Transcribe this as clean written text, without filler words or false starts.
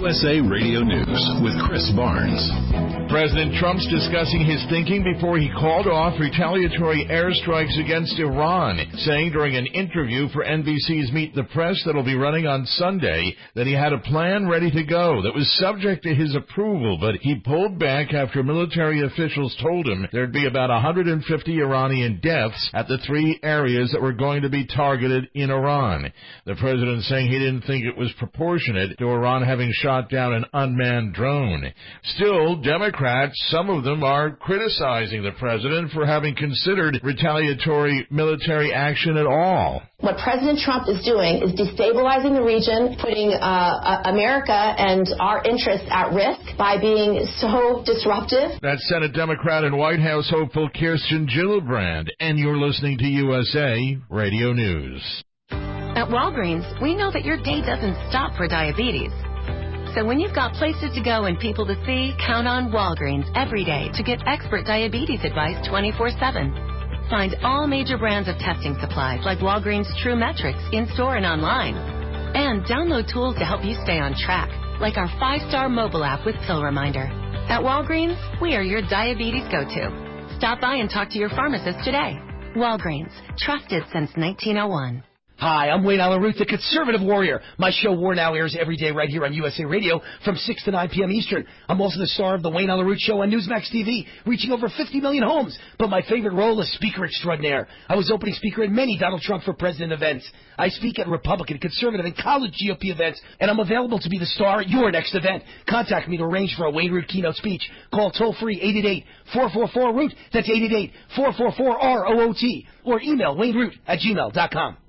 USA Radio News with Chris Barnes. President Trump's discussing his thinking before he called off retaliatory airstrikes against Iran, saying during an interview for NBC's Meet the Press that'll be running on Sunday that he had a plan ready to go that was subject to his approval, but he pulled back after military officials told him there'd be about 150 Iranian deaths at the 3 areas that were going to be targeted in Iran. The president saying he didn't think it was proportionate to Iran having shot down an unmanned drone. Still, Democrats, some of them are criticizing the president for having considered retaliatory military action at all. What President Trump is doing is destabilizing the region, putting America and our interests at risk by being so disruptive. That's Senate Democrat and White House hopeful Kirsten Gillibrand, and you're listening to USA Radio News. At Walgreens, we know that your day doesn't stop for diabetes. So when you've got places to go and people to see, count on Walgreens every day to get expert diabetes advice 24/7. Find all major brands of testing supplies like Walgreens True Metrics in-store and online. And download tools to help you stay on track, like our 5-star mobile app with Pill Reminder. At Walgreens, we are your diabetes go-to. Stop by and talk to your pharmacist today. Walgreens, trusted since 1901. Hi, I'm Wayne Allen Root, the Conservative Warrior. My show War Now airs every day right here on USA Radio from 6 to 9 p.m. Eastern. I'm also the star of the Wayne Allen Root Show on Newsmax TV, reaching over 50 million homes. But my favorite role is Speaker Extraordinaire. I was opening speaker at many Donald Trump for President events. I speak at Republican, Conservative, and college GOP events, and I'm available to be the star at your next event. Contact me to arrange for a Wayne Root keynote speech. Call toll-free 888-444-ROOT. That's 888-444-ROOT. Or email wayneroot@gmail.com.